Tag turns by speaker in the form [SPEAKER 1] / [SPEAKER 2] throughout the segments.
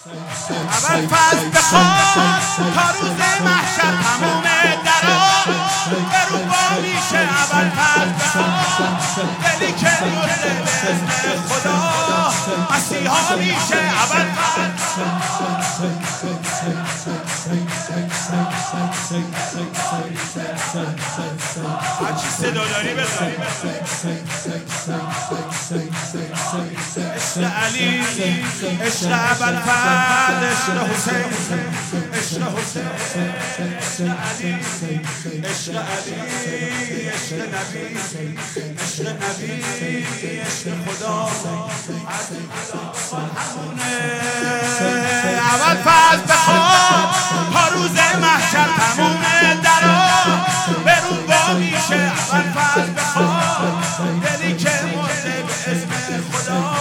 [SPEAKER 1] اول فصل بخواد تا روز محشر تموم درا به رو با میشه. اول فصل بخواد دلی که مرده به اسم خدا مسیحا میشه. اول هرچی صدا داری بذاری. عشق علی، عشق ابوالفضل، عشق حسین، عشق حسین، عشق علی، عشق علی، عشق نبی، عشق نبی، عشق خدا همونه. ابوالفضل بخواد تا روز محشر تموم درا به رو با میشه. ابوالفضل بخواد دلی که مرده به اسم خدا.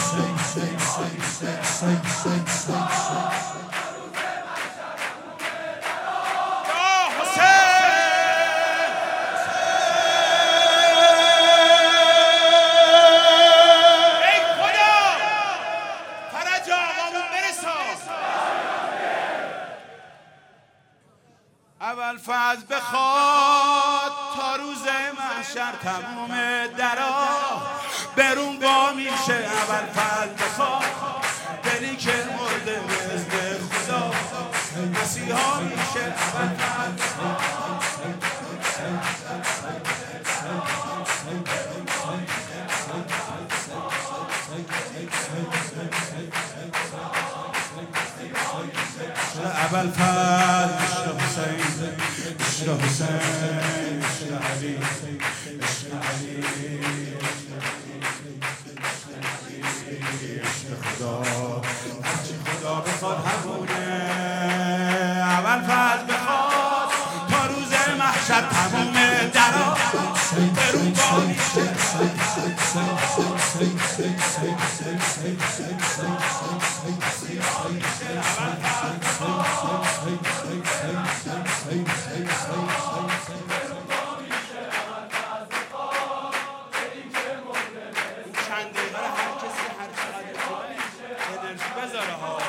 [SPEAKER 1] ابوالفضل بخواد تا روز محشر تموم درا برون با میشه. ابوالفضل بخواد دلی که مرده به اسم خدا مسیحا میشه. ابوالفضل عشق حسین، عشق حسین، عشق علی، عشق علی، عشق خدا هرچی خدا بخواد همونه. ابوالفضل بخواد تا روز محشر تموم درا برون با میشه. چند دقیقه هر کسی هر چقدر انرژی بذاره ها.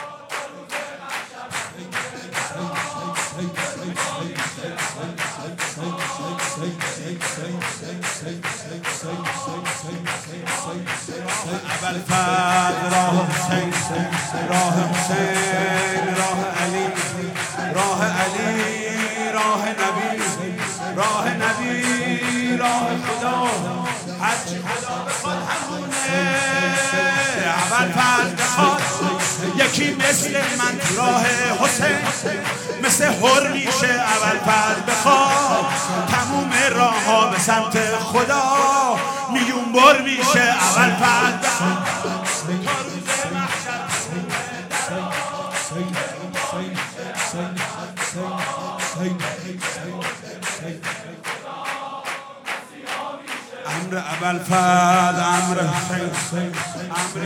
[SPEAKER 1] ابوالفضل راه حسین، راه حسین، راه علی، راه علی، راه نبی، راه نبی، راه خدا هرچی خدا بخواد همونه. ابوالفضل بخواد یکی مثل من تو راه حسین مثل حر میشه. ابوالفضل بخواد تموم راه ها به سمت خدا میلیون بار میشه. ابوالفضل بخواد تا روز محشر امر ابوالفضل، امر حسین، امر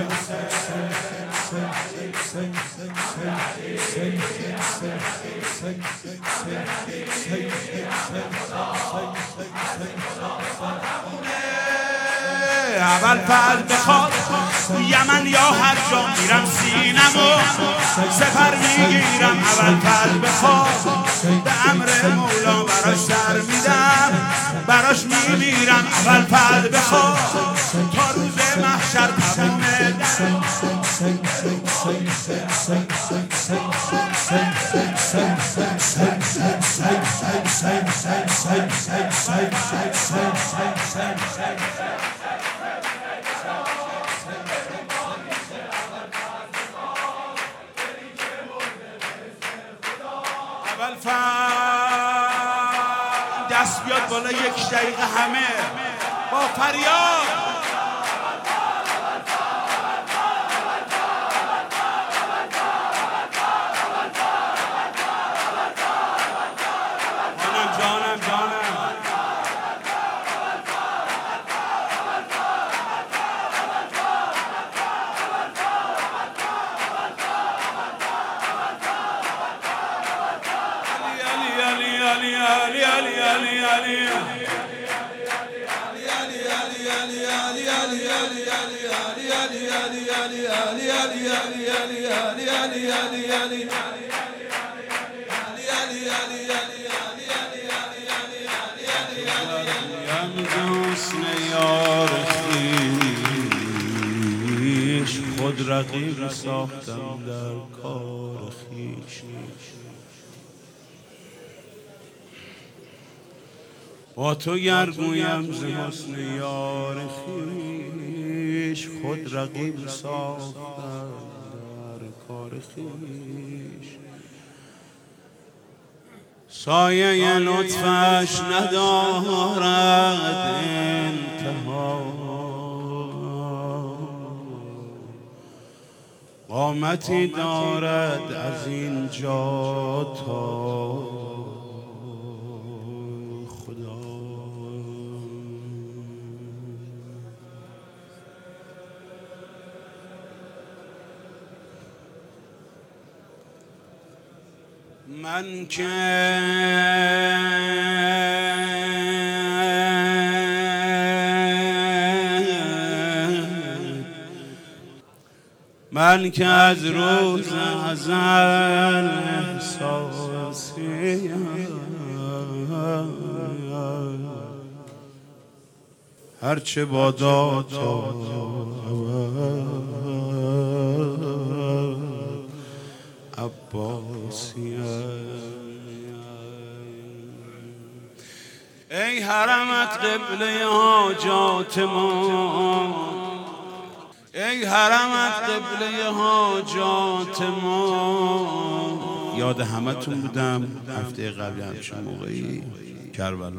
[SPEAKER 1] ابوالفضل بخواد یمن یا هر جا میرم سینمو سپر میگیرم. ابوالفضل بخواد به امر مولا براش سر میدم، براش میمیرم. ابوالفضل بخواد تا روز محشر تموم دست بیاد بالا یک دقیقه همه با فریاد. جانم علی حسن یار خویش خود رقیب ساختم در کار خویش با تو گر گویم ز حسن یار خویش خود رقیب ساختم در کار خویش سایه لطفش ندارد انتها قامتی دارد از اینجا تا خدا من که از روز ازل احساسیم هرچه بادا تا عباسیم ای حرمت قبله حاجات ما ای حرمت قبله حاجات ما یاد همتون بودم هفته قبل همچون موقعی کربلا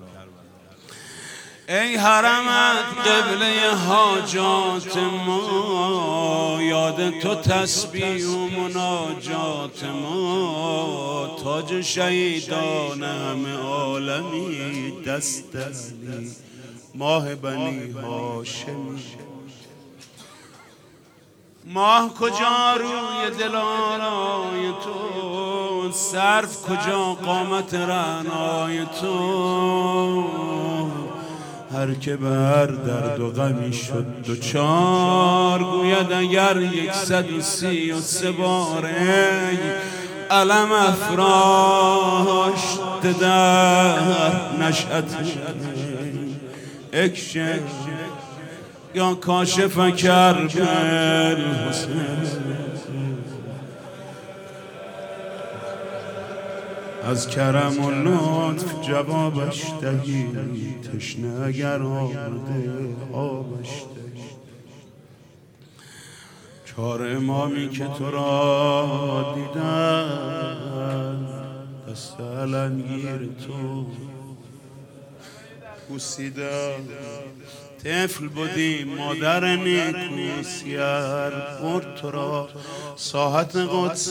[SPEAKER 1] ای حرمت قبله حاجات ما یاد تو تسبیح و مناجات ما تاج شهیدان همه عالمی دست علی ماه بنی هاشمی ماه کجا روی دلارای تو صرف کجا قامت رعنای تو هر که بر درد و غمی شد دوچار گوید اگر 133 باره علم افراشت در نشأت اکشه یا کاشف کرب الحسن از کرم و لطف جوابش دهی تشنه اگر آمده آبش دهی چهار امامی که تو را دیدن دست علمگیر تو بوسیدن طفل بودی مادر نیکو سیر برد تو را ساحت قدس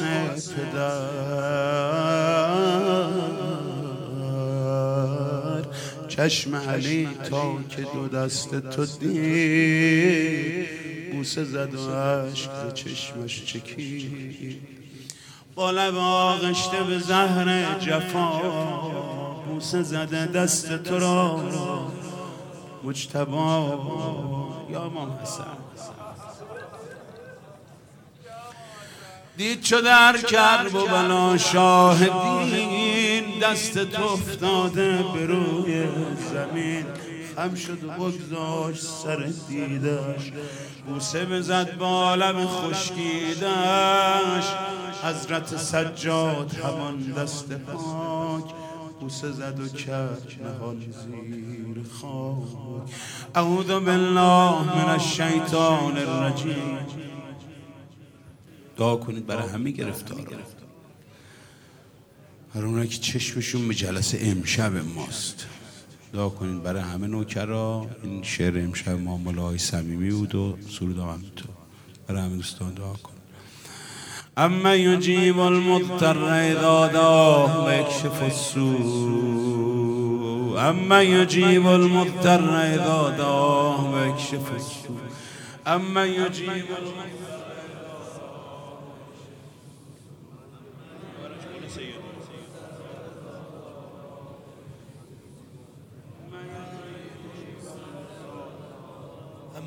[SPEAKER 1] پدر چشم علی تا که دو دست تو دید بوسه زد و عشق ز چشمش چکید با لب آغشته به زهر جفا بوسه زده دست تو را مجتبا یا امام حسن دید چو در کرب و بلا شاهدین دست تو افتاده به روی زمین خم شد و بگذاشت سر دیدش بوسه بزد با لب خشکیدش حضرت سجاد همان دست پاک بوسه زد و کرد نهان زیر خاک اعوذ بالله من الشیطان الرجیم دعا کنید برای همه گرفتارا برای اونایی که چشمشون به جلسه امشب ماست دعا کنید برای همه نوکرا این شعر امشب ما مولای صمیمی بود و سرود هم تو برای همه دوستان دعا کن اما یجیب المضطر اذا دعاه و یکشف السوء اما یجیب المضطر اذا دعاه و یکشف السوء اما یجیب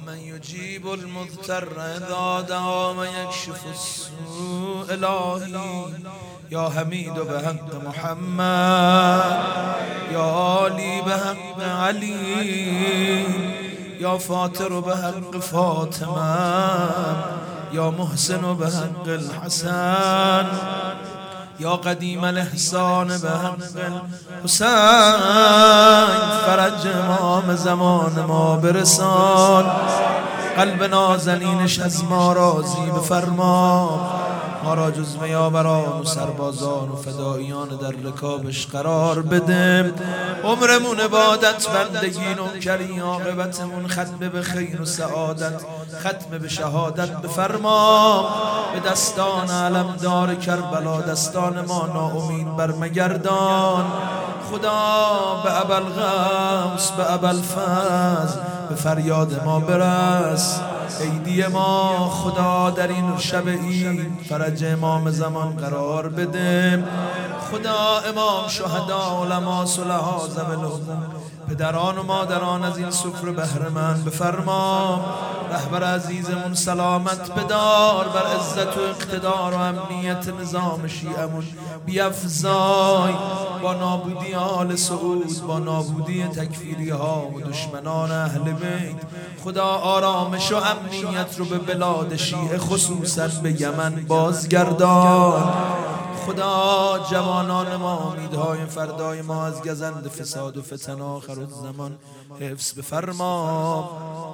[SPEAKER 1] من يجيب المضطر إذا دعا ويكشف السوء إلهي يا حميد بحق محمد يا علي بحق علي يا فاطر بحق فاطمة يا محسن بحق الحسن يا قديم الإحسان بحق الحسين فرج امام زمان ما برسان قلب نازنینش از ما راضی بفرما ما را جز میابران و سربازان و فداییان در رکابش قرار بده عمرمون عبادت بندگی نوکری عاقبتمون ختم به خیر و سعادت ختم به شهادت بفرما به دستان علمدار کربلا دستان ما ناامید برمگردان خدا به ابوالغوث به ابوالفضل به فریاد ما برس عیدی ما خدا در این شب عید فرج امام زمان قرار بده خدا امام شهدا علما صلحا ذوی الحقوق پدران و مادران از این سفره بهره مند بفرما رهبر عزیزمون سلامت بدار بر عزت و اقتدار و امنیت نظام شیعمون بیفزای با نابودی آل سعود با نابودی تکفیری ها و دشمنان اهل بیت خدا آرامش و امنیت رو به بلاد شیعه خصوصا به یمن بازگردان خدا جوانان ما امیدهای فردای ما از گزند فساد و فتن آخر الزمان حفظ بفرما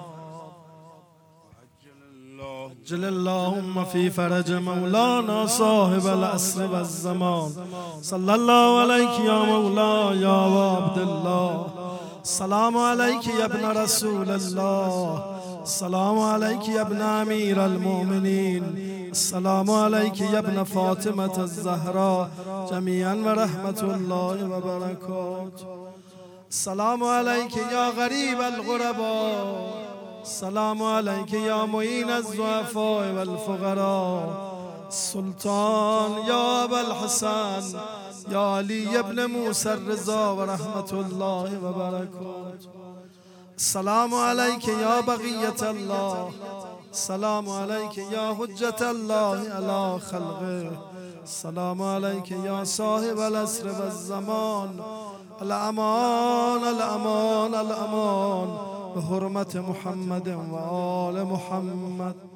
[SPEAKER 2] عجل اللهم في فرج مولانا صاحب العصر والزمان صلى الله عليك يا مولاي يا عبد الله السلام عليك يا ابن رسول الله السلام عليك يا ابن أمير المؤمنين السلام عليك يا ابن فاطمة الزهراء جميعا ورحمة الله وبركاته السلام عليك يا غريب الغرباء السلام عليك يا معين الضعفاء والفقراء السلطان يا أبا الحسن يا علي بن موسى الرضا ورحمة الله وبركاته السلام عليك يا بقية الله السلام عليك يا حجة الله على خلقه السلام عليك يا صاحب العصر والزمان الأمان الأمان الأمان بحرمة محمد وآل محمد